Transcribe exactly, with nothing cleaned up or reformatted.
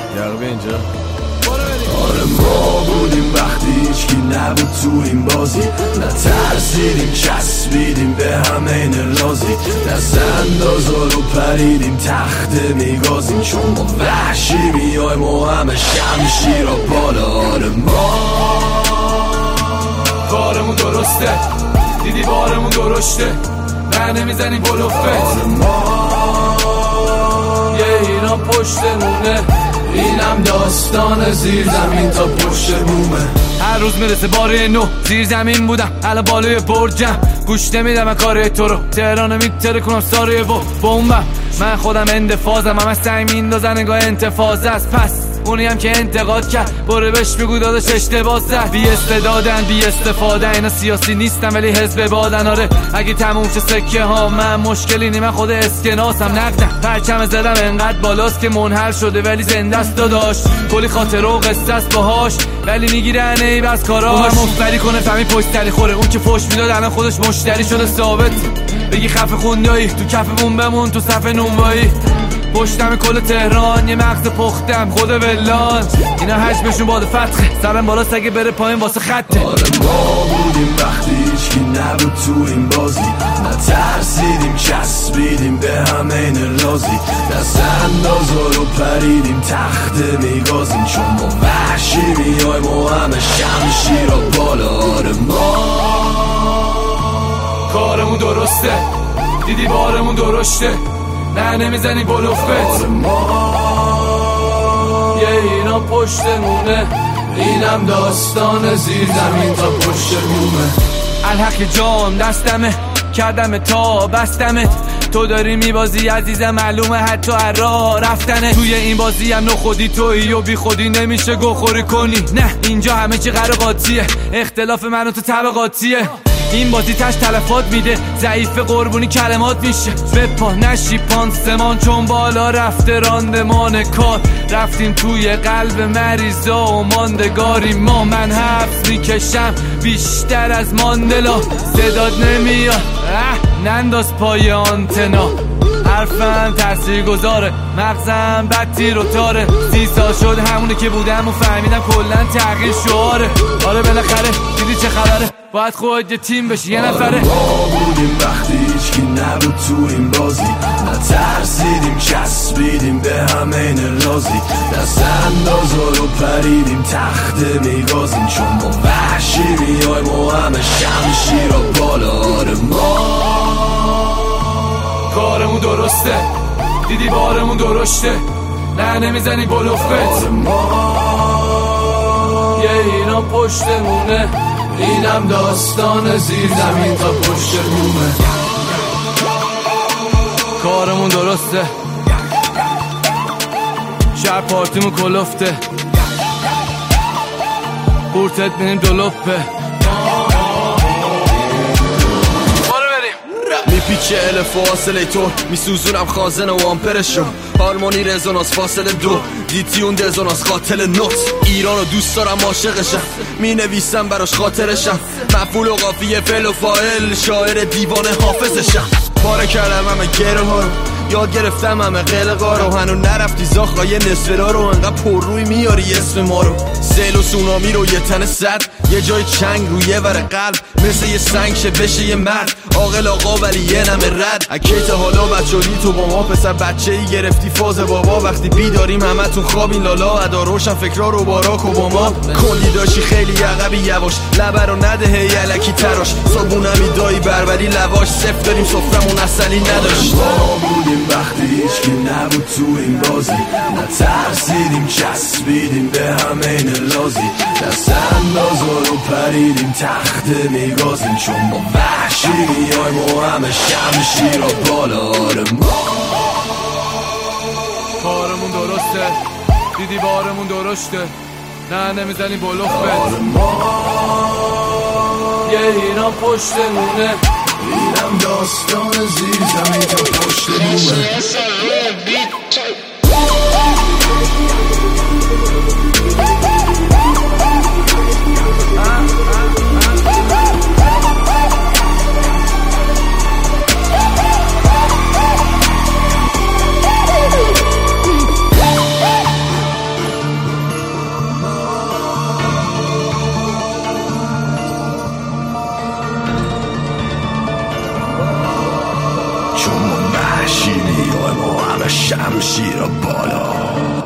یقبه اینجا. آره ما بودیم وقتی هیچکی نبود تو این بازی، نترسیدیم چسبیدیم به همه این رازی، دست اندازا رو پریدیم تخت میگازیم، چون ما وحشی میایم و همه شمشیر و بالا. آره ما کارمون درسته، دیدی بارمون درشته، نه نمیزنیم بلوفت. آره ما یه ایران پشتمونه، اینم داستان زیر زمین تا پشت بومه. هر روز میرسه باره نو، زیر زمین بودم الان بالای برجم، گوش نمیدم من کار تو رو، تهرانو میتره کنم ساره و بومبم. من خودم اندفازم، همه سنگ میندازن نگاه انتفاضه است، پس اونی هم که انتقاد کرد برو بهش بگو داداش اشتباه زد. بی استعدادن بی استفاده، اینا سیاسی نیستن ولی حزب بادن. آره اگه تموم شه سکه ها من مشکلی نی، من خود اسکناسم نقدم، پرچم زدم انقدر بالاست که منحل شده ولی زنده است داداش، کلی خاطره و قصه است باهاش ولی میگیرن ای بس کاراش. اون مفتری کنه فهمی پشتری خوره، اون که فوش میداد الان خودش مشتری شده ثابت. بگی خفه خوندایی تو کفمون بمون تو صف نونوایی، پشتم کل تهران یه مغز پختم خود ولان، اینا حجمشون باد فتخه، سرم بالا سگه بره پایین واسه خطه. آره ما بودیم وقتی هیچکی نبود تو این بازی، نترسیدیم چسبیدیم به همه این رازی، دست اندازا رو پریدیم تخت میگازیم، چون ما وحشی میایم و همه شمشیر و بالا. آره ما کارمون درسته، دیدی بارمون درشته، نه نمیزنی بلوفت. آره ما یه اینا پشتمونه، اینم داستان زیر زمین تا پشت بومه. الحق جام دستمه، کردم تا بستمت، تو داری میبازی عزیزم معلومه حتی راه رفتنه. توی این بازی هم نو خودی تویی و بی خودی نمیشه گوخوری کنی، نه اینجا همه چی قراقاتیه، اختلاف من و تو طبقاتیه. این بازی تش تلفات میده، ضعیف قربونی کلمات میشه، بپا نشی پانسمان چون بالا رفته راندمان کار، رفتیم توی قلب مریضا و ماندگاری ما. من حبس میکشم بیشتر از ماندلا، صداد نمیاد ننداز پای آنتنا، حرفم تأثیر گذاره، مغزم بد تیر و تاره، سی سال شد همونه که بودم و فهمیدم کلن تغییر شعاره. آره بالاخره دیدی چه خبره، باید خود یه تیم بشی یه نفره. ما بودیم وقتی هیچکی نبود تو این بازی، نترسیدیم چسبیدیم به همه این رازی، دست اندازا رو پریدیم تخت میگازیم، چون ما وحشی میایم و همه شمشیر و بالا. آره ما کارمون درسته، دیدی بارمون درشته، نه نمیزنی بلوفت. آره ما یه اینا پشتمونه، اینم داستان زیر زمین تا پشت بومه. کارمون درسته، شب پارتیمون کلفته، بورتت بینیم دلوپه. میپیچه ال فاصله تو، میسوزونم خازن و آمپرشو، هارمونی رزونانس فاصله دو، دیتیون دزونانس قاتل نوت. ایرانو دوست دارم عاشقشم، مینویسم براش خاطرشم، مفعول و قافیه فعل و فاعل، شاعر دیوانه حافظشم. پاره کردم همه گره ها رو، یاد گرفتم همه قلقا رو، هنو نرفتی زاخای نصفرا رو، انقدر پر روی میاری اسم ما رو، سیل و سونامی رو یه تن صد، یه جای چنگ روی یه ور قلب، مثل یه سنگ شه بشه یه مرد، عاقل آقا ولی یه نمه رد. اکیت حالا بچه‌ای تو با ما، پسر بچه ای گرفتی فاز بابا، وقتی بیداریم همه تو خوابین لالا، ادا روشن فکرها رو باراک و با ما، کلی داشی خیلی عقبی یواش، لبه رو نده هی علکی تراش، صابونمی دایی بربری لواش، صفر داریم سفرمون اصلی نداشت. ما بودیم وقتی هیچکی نبود تو این بازی، نترسیدیم چسبیدیم به همه این رازی، دست اندازا رو پریدیم تخت میگازیم، چون ما وحشی میایم و همه شمشیر و بالا. آره ما کارمون درسته، دیدی بارمون درشته، نه نمیزنی بلوفت. آره ما یه اینا پشتمونه، اینم داستان زیر زمین تا پشت بومه. شمشیر و بالا.